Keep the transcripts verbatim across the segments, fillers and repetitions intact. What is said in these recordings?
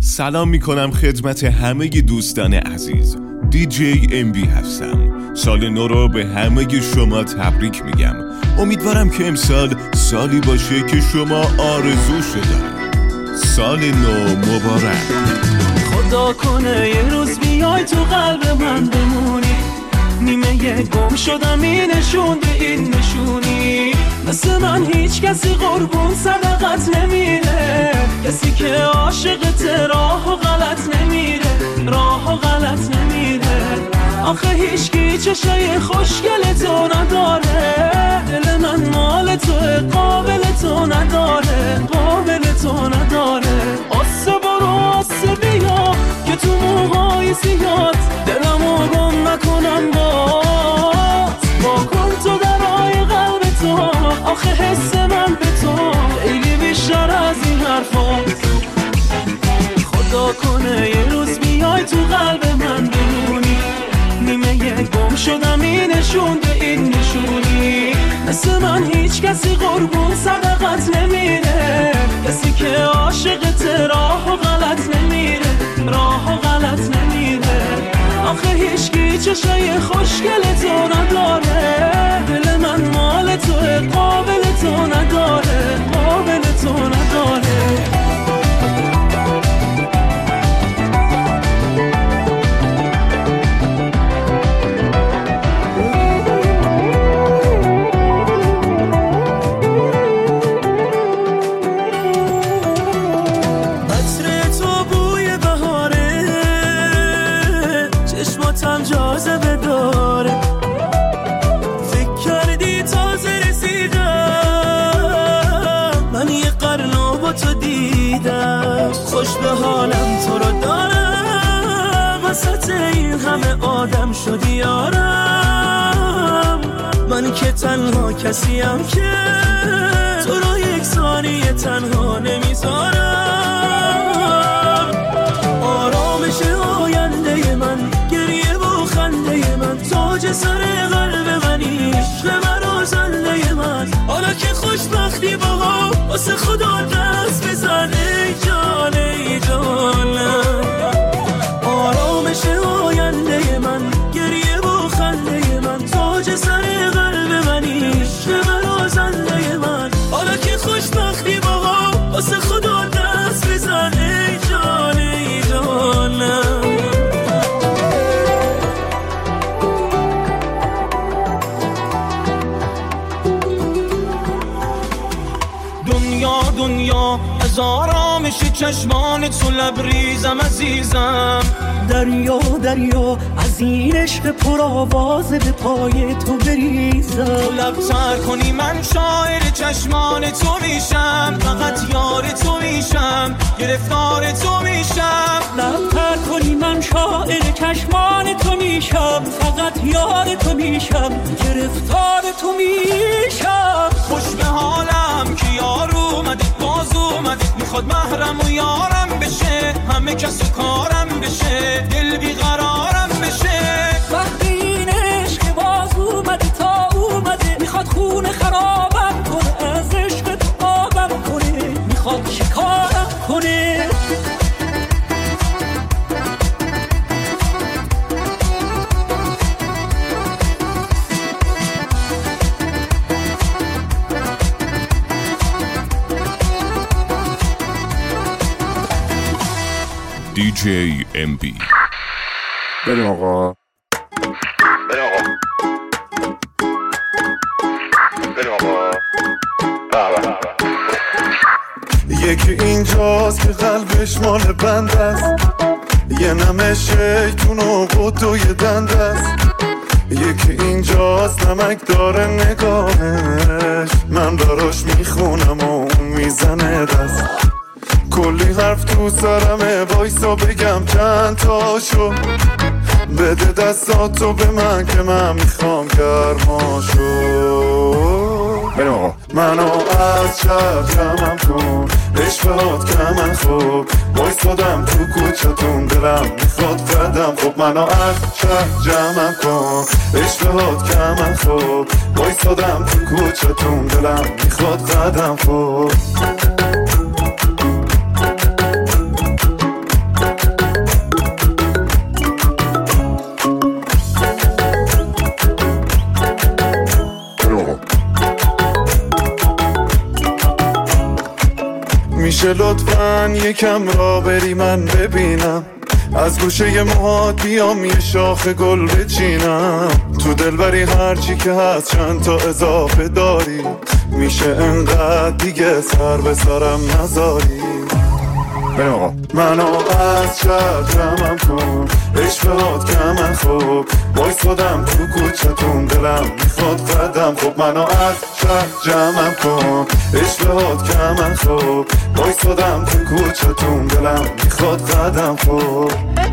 سلام میکنم خدمت همه دوستان عزیز. دی جی ام بی هستم. سال نو رو به همه شما تبریک میگم. امیدوارم که امسال سالی باشه که شما آرزوشو دارید. سال نو مبارک. خدا کنه یه روز بیای تو قلب من بمونی، نیمه یه گم شدم این نشون به این نشونی. مثل من هیچ کسی قربون صدقت نمیره، کسی که عاشقت راه و غلط نمیره، راه و غلط نمیره. آخه هیچکی چشای خوشگل تو نداره، دل من مال تو قابل تو نداره، قابل تو نداره. آسه برو آسه بیا که تو موهای زیاد دلمو گم نکنم باز. با کن تو درای قلب تو، آخه حس من به تو خیلی بیشتر از این حرفاست. خدا کنه یه روز بیای تو قلب من بمونی، نیمه یه گم شدم این نشون به این نشونی. مثل من هیچ کسی قربون صدقت نمیره، کسی که عاشقت راه و غلط نمیره، راه و غلط نمیره. آخه هیچکی چشای خوشگل تو نداره، دل من مال تو قابل تو نداره، قابل تو نداره. خوش به حالم تو رو دارم، وسط این همه آدم شدی یارم. من که تنها کسیم که تو رو یک ثانیه تنها نمیذارم. آرامش آینده من، گریه و خنده من، تاج سر قلب منی، عشق من و زنده من. حالا که خوشبختی با واسه خدا دست بزن ای جان ای جانم. آرامش آینده من، گریه و خنده من، تاج سر قلب منی، عشق من و زنده من. حالا که خوشبختی با واسه خدا دست بزن ای جان ای جانم. دنیا دنیا از آرامش چشمان تو لبریزم عزیزم. دریا دریا از این عشق پرآواز به پای تو بریزم. تو لبتر کنی من شاعر چشمان تو میشم، فقط یار تو میشم، گرفتار تو میشم. لبتر کنی من شاعر چشمان تو میشم، فقط یار تو میشم، گرفتار تو میشم. خوش به حالم که یار اومده باز اومده، میخواد محرم و یارم بشه، همه کس و کارم بشه، دل بیقرارم بشه. وقتی این عشق باز اومده تا اومده، میخواد خون خرابم کنه، از عشق تو آبم کنه، میخواد شکارم کنه. دی جی ام بی. بریم آقا. بریم آقا. بریم آقا. یکی اینجاست که قلبش مال بند است، یه نمه شیطون و قطوی دند است. یکی اینجاست نمک داره نگاهش، من براش میخونم و اون میزنه دست. کلی حرف تو سرمه، وایسا بگم چند تاشو، بده دستاتو به من که من میخوام گرماشو. بریم آقا. منو از شب جمعم کن، عشقات که من خوب وایسادم تو کوچتون، دلم میخواد قدم خوب. منو از شب جمعم کن، عشقات که من خوب وایسادم تو کوچتون، دلم میخواد قدم خوب. میشه لطفاً یکم را بری من ببینم، از گوشه موهات بیام یه شاخ گل بچینم، تو دلبری هرچی که هست چند تا اضافه داری، میشه انقدر دیگه سر به سرم نذاری. بریم آقا. منو از شهر جمعم کن، عشقات کمن خوب بایستادم تو کوچتون، دلم میخواد قدم خوب. منو از شهر جمعم کن، عشقات کمن خوب بایستادم تو کوچتون، دلم میخواد قدم خوب.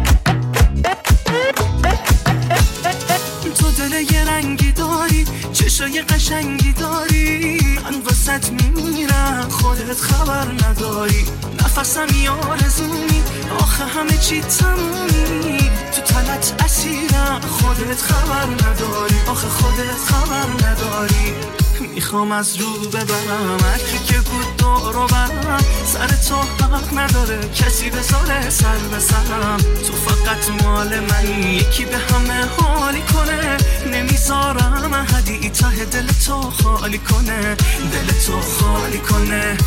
تو دل یه رنگی داری، چشای قشنگی داری، من واسط میمیرم خودت خبر نداری، نفسم یارزونی آخه همه چی تمومی، تو تنت اسیرم خودت خبر نداری، آخه خودت خبر نداری. میخوام از رو ببرم هرکی که بود دارو برم، سر تو حق نداره کسی بذاره سر به سرم، تو فقط مال منی یکی به همه حالی کنه، نمیذارم احدی ته دل تو خالی کنه، دل تو خالی کنه.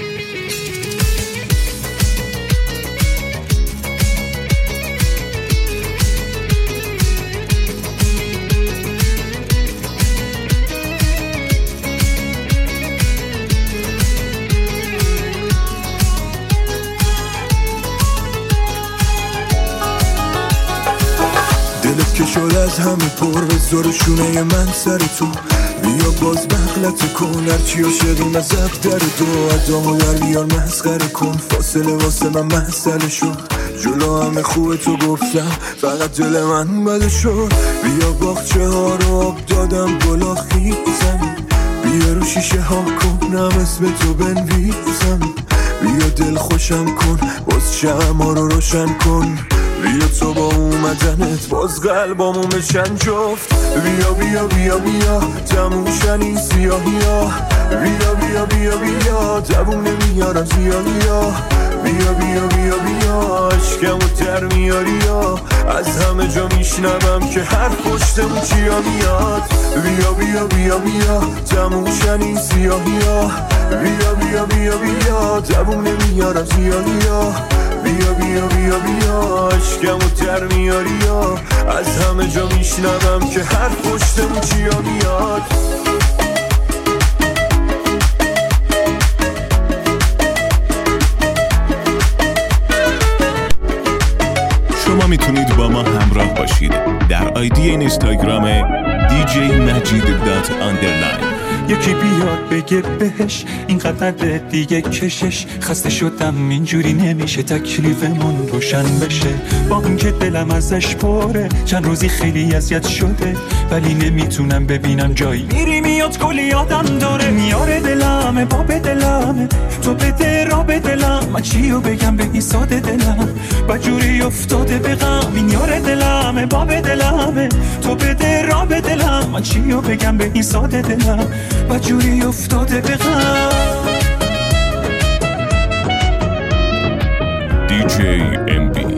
دلت که شد از همه پر بذار شونه من سر تو، بیا باز بغلت کن هرچی عاشقیم از در تو، ادامو در بیار مسخره کن، فاصله واسه من مسئله شد، جلو همه خوب تو گفتم فقط دل من بده شد، بیا باغچه ها رو آب دادم گلا خیزم، بیا رو شیشه ها کنم اسم تو بنویسم، بیا دل خوشم کن باز شمع رو روشن کن، بیا تو با اومدنت باز قلبامو بشن جفت، بیا بیا بیا بیا تموشنی سیاهی ها، بیا بیا بیا بیا جوون نمیارم زیادی ها، بیا بیا بیا بیا عشقمو در میاری ها، از همه جا میشنوم که هر پشتمون چیا میاد، بیا بیا بیا بیا تموشنی سیاهی ها، بیا بیا بیا بیا جوون نمیارم زیادی ها، بیا بیا بیا بیا عشقمو در میاری ها، از همه جا میشنوم که هر پشتمون چیا میاد. شما میتونید با ما همراه باشید در آیدی اینستاگرام دی جی مجید دات آندرلاین. یکی بیاد بگه بهش اینقدر دیگه کشش، خسته شدم اینجوری نمیشه تکلیفمون روشن بشه، با اینکه دلم ازش پره چند روزی خیلی اذیت شده، ولی نمیتونم ببینم جایی میری میاد کلی یادم داره، میاره دلمه باب دلمه تو بده را به دلم، من چیو بگم به این ساده دلم بجوری افتاده به غم، میاره دلمه باب دلمه تو بده را به دلم، من چیو بگم به این ساده دلم بجوری افتاده به غم. دی جی ام بی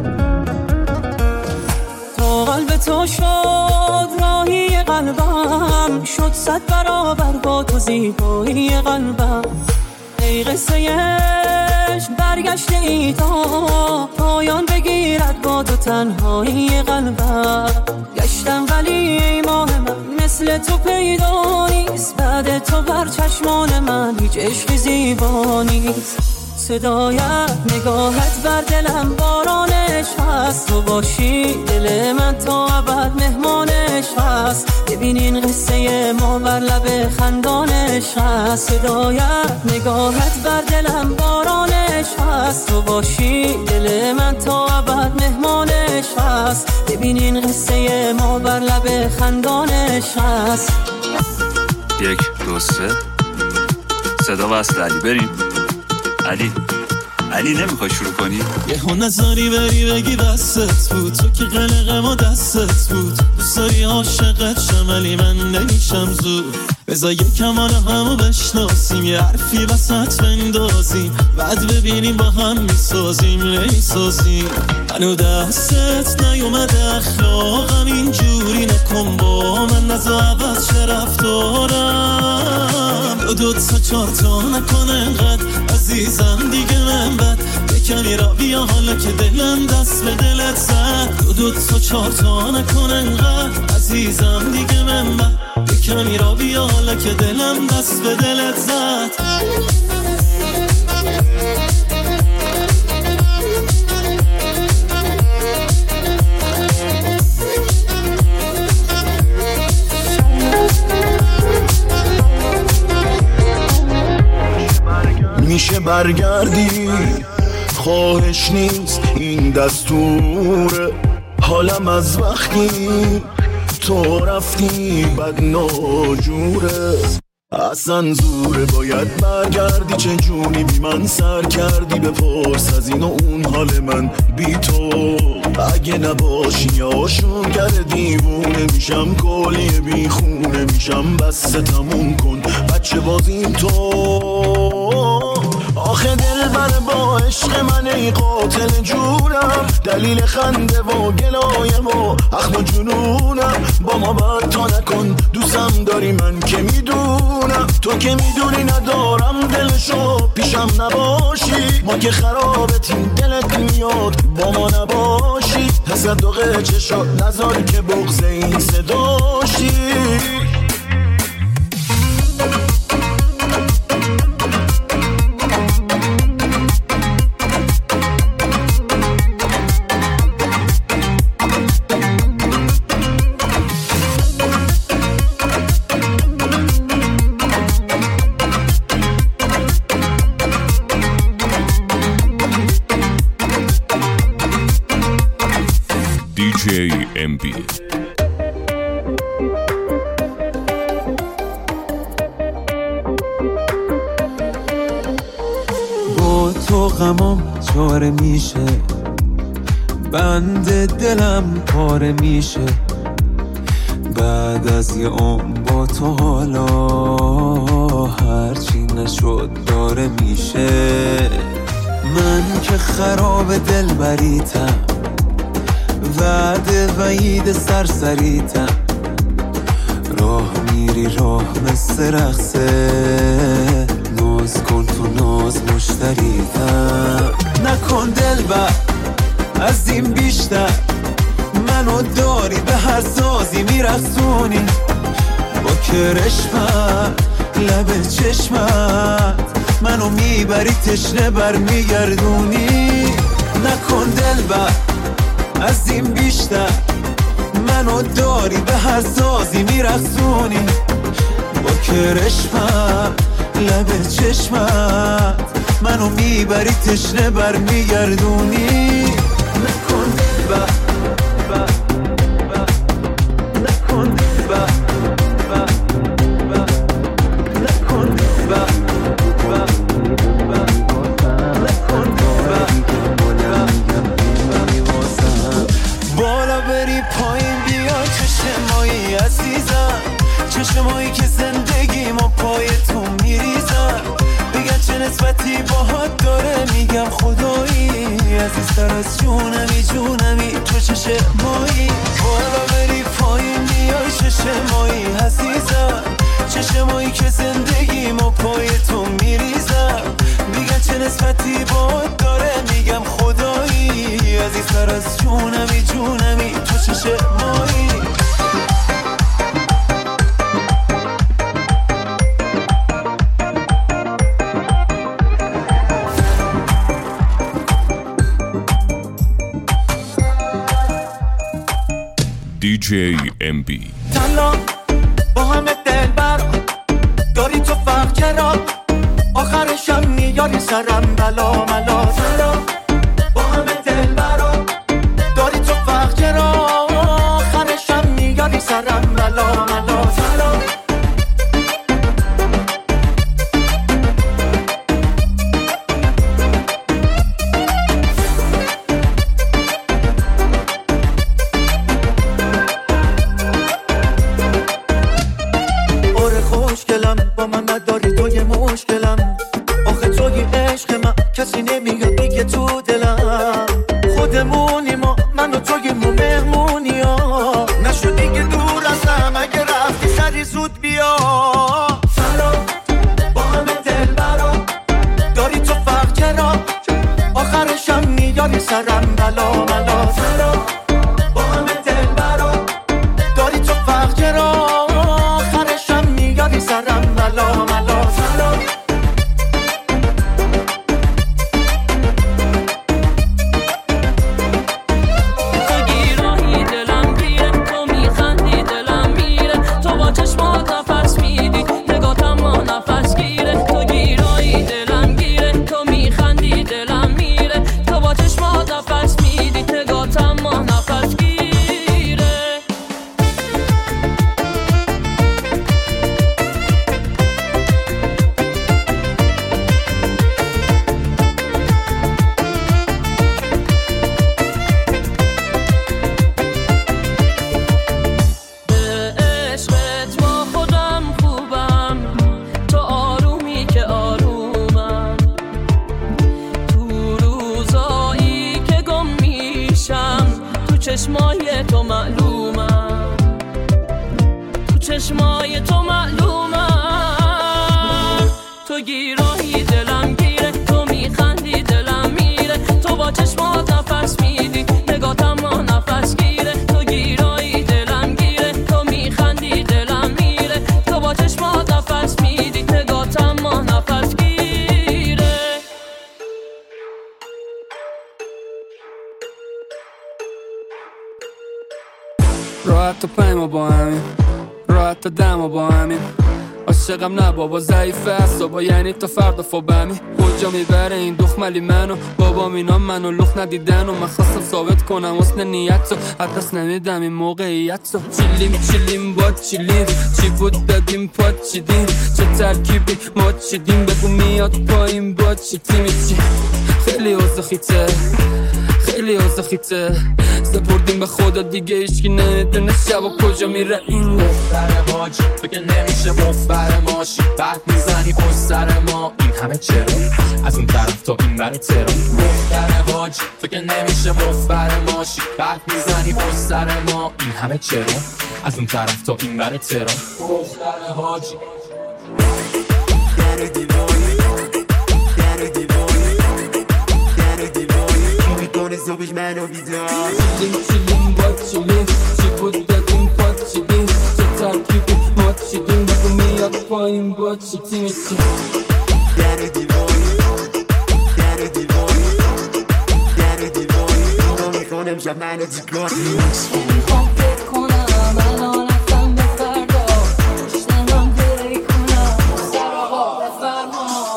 تا قلب تو شد راهی قلبم، شد صد برابر با تو زیبایی قلبم، ای قصه عشق برگشته ای تا پایان بگیرد با تو تنهایی قلبم، گشتم ولی ای ماه من مثل تو پیدا نیست، بعد تو بر چشمان من هیچ عشقی زیبا نیست، صدایت نگاهت بر دلم بارانش هست، تو باشی دل من تا ابد مهمانش هست، ببین این قصه ما بر لب خندانش هست، صدایت نگاهت بر دلم بارانش هست، تو باشی دل من تا ابد مهمانش هست، ببین این قصه ما بر لب خندانش هست. یک دو سه صدا وصل علی، بریم علی. علی نمیخوای شروع کنی؟ یه ها نظری بری بگی بستت بود، تو که قلقه ما دستت بود، دوست داری عاشقت شم ولی من نمیشم زود، بذار یه کمان همو بشناسیم، یه حرفی وسط بندازیم، بعد ببینیم با هم میسازیم نمیسازیم، منو دستت نیومده اخلاقم اینجوری نکن با من، نزا عوض چه رفتارم دو دو تا چار تا نکن انقدر از عزیزم دیگه من بد کمی را بیا حالا که دلم دست به دلت زد دو دو تا چار تا نکن انقدر عزیزم دیگه من بد کمی را بیا حالا که دلم دست به دلت زد میشه برگردی خواهش نیست این دستوره حالم از وقتی تو رفتی بد ناجوره اصلا زوره باید برگردی چه جونی بی من سر کردی بپرس از این و اون حال من بی تو اگه نباشی یا شونگر دیوونه میشم کلی بی خونه میشم بس تموم کن بچه بازیم تو آخه دل بر با عشق من ای قاتل جونم دلیل خنده و گلایم و اخم و جنونم با ما بر تا نکن دوستم داری من که میدونم تو که میدونی ندارم دلشو پیشم نباشی ما که خرابتیم دلت میاد با ما نباشی تصدق چشا نذار که بغض این صداشی دی جی ام بی با تو غمام چاره میشه بند دلم پاره میشه بعد از یه عمر با تو حالا هرچی نشد داره میشه من که خراب دل بریتم وعده وعید سرسریتم راه میری راه مثل رقصه ناز کن تو ناز مشتریتم نکن دل بر از این بیشتر منو داری به هر سازی میرقصونی با کرشمت لب چشمت منو میبری تشنه بر میگردونی نکن دل بر از این بیشتر منو داری به هر سازی میرقصونی با کرشمت لب چشمت منو میبری تشنه بر میگردونی نکن با با با نکن با با با نکن با با با نکن بالا بری پایین بیا چشمایی عزیزم چشمایی که زندگیمو پای تو میریزم بگن چه نسبتی باهات داره میگم خدایی عزیزتر از جونمی جونمی تو چشمایی بالا بری پایین بیا چشمایی عزیزم چشمایی که زندگیمو پای تو میریزم بگن چه نسبتی باهات داره میگم خدایی عزیزتر از جونمی جونمی تو چشمایی دی جی ام بی تنها با همه دل بر داری تو فرق چرا آخرشم میاری سرم بلا ملا تنها با همه دل بر داری تو فرق چرا آخرشم میاری سرم بلا ملا تنها با من نداری تو یه مشکلم آخه توی عشق من کسی نمی میاری سرم بلا بلا چرا با همه دل برا داری تو فقر را آخرشم میاری سرم بلا بلا چرا چشمای تو معلومم تو چشمای تو معلومم تو گیراهی دلم گیره تو میخندی دلم میره تو با چشمات نفس میدی نگاتم ما نفس گیره تو گیراهی دلم گیره تو میخندی دلم میره تو با چشمات نفس میدی نگاتم ما نفس گیره راحت تا پایما با همین راحت تا دما با همین عاشقم نه بابا ضعیفه اصابا یعنی تا فردا فوبمی کجا میبره این دخملی منو بابا اینا منو لخ ندیدن و من خواستم ثابت کنم حسن نیت رو حدث نمیدم این موقعیت رو چیلیم چیلیم با چیلیم چی بود دادیم پاد چیدیم چه ترکیبی ما چیدیم بگو میاد پایین با چی تیمی چی خیلی اوزا خیته خیلی اوزا خیته سپردیم به خدا دیگه ایشکی نمیدونه شبا کجا میره این دختر حاجی تو که نمیشه مفبر ماشی بعد میزنی پشت سر ما این همه چرا از اون طرف تا این بر ترا دختر حاجی تو که نمیشه مفبر ماشی بعد میزنی پشت سر ما این همه چرا از اون طرف تا این بر ترا دختر حاجی در دیوانه در دیوانه در دیوانه کی میکنه زوبش منو بیدار چیلیم چیلیم با چیلیم چی بود دادیم پاد چیدیم چه ترکیبی ما چیدیم بگو میاد پایین با چی تیمی چی در دیوانه در دیوانه در دیوانه اینو میکنم شب منو دیگار میخوام فکر کنم الان اصلا به فردا پشتم دلی کنم سر آقا بفرما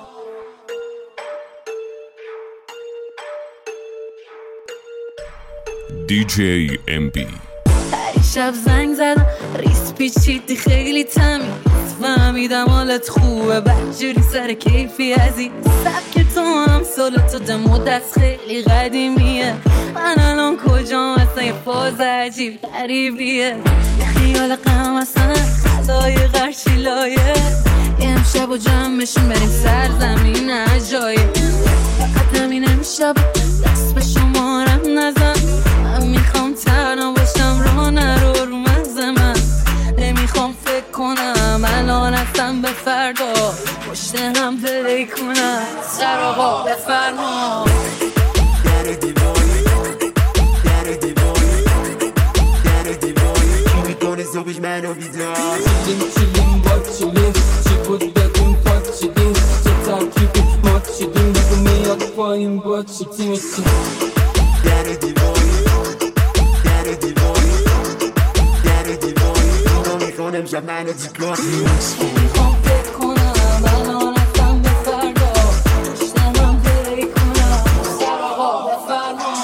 دی جی ام بی شب زنگ زدم ریس پیچیدی خیلی تمیز فهمیدم حالت خوبه بدجوری سر کیفی عزیز سبک تو هم سال تو دم و دست خیلی قدیمیه من الان کجام اصلا یه فاز عجیب غریبیه خیال غم اصلا خدای غرشی لایه یه امشب و جمعشون بریم سرزمین عجایب فقط همین امشب دست به شمارم نزن من میخوام تنها باشم راه نرو رو مغز من نمیخوام فکر کنم الان هستم به فردا پشت هم پلی کنم سر آقا بفرما در دیوانه در دیوانه در دیوانه کی میکنه زوبش منو بیدار چیلیم چیلیم با چیلیم چی بود دادیم پاد چیدیم چه ترکیبی ما چیدیم بگو میاد پایین با چی تیمی چی در دیوانه در دیوانه در دیوانه اینو میکنم شب منو دیگار میخوام فکر کنم الان هستم به فردا پشتم هم پلی کنم سر آقا بفرما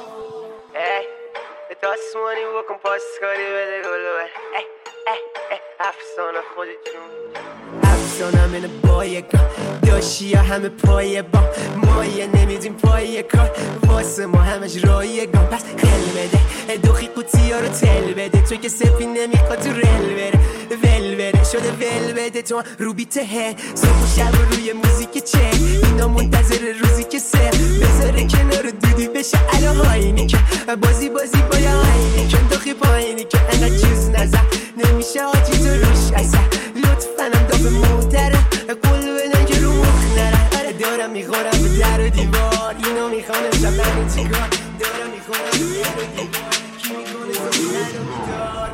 ای دستمانی بکن پاسکاری بده گلوه ای ای ای افسانه خودی جون افسانه منه با یکا داشی یا همه پای با مایه نمیدیم پای کار واسه ما همش رایگان پس خل بده دوخی قوطی ها رو تل بده تو که سپی نمیخواد تو رل بره ول بره شده ول بده تو رو بیته هه صبح و شب و روی موزیک چه اینا منتظر روزی که سه بذاره کنار دودی بشه الان هاینی که بازی بازی با یا هاینی که دوخی پایینی که انقدر چیز نزد نمیشه آجی تو روش اصلا لطفا هم داب محتره قول بدن که رو مخ نره آره داره دارم میخورم به در و دیوار اینو میخوانم شب منو چیکار دارم میخورم به در و دیوار کی میکنه زوبی منو بیدار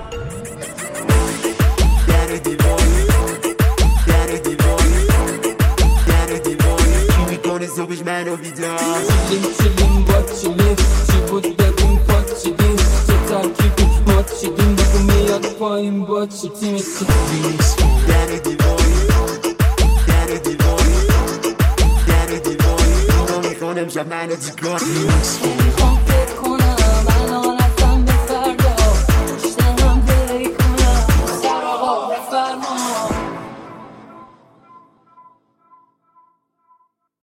در و دیوار در و دیوار در و دیوار کی میکنه زوبیش منو بیدار چیلیم چیلیم با چیلیم چی بود بگیم پاچیدیم چه ترکیبی ما چیدیم بگو میاد پایین با چی تیمی چی در و دیوار در و دیوار در و دیوار اینو میخوانم شب منو چیکار میخوام فکر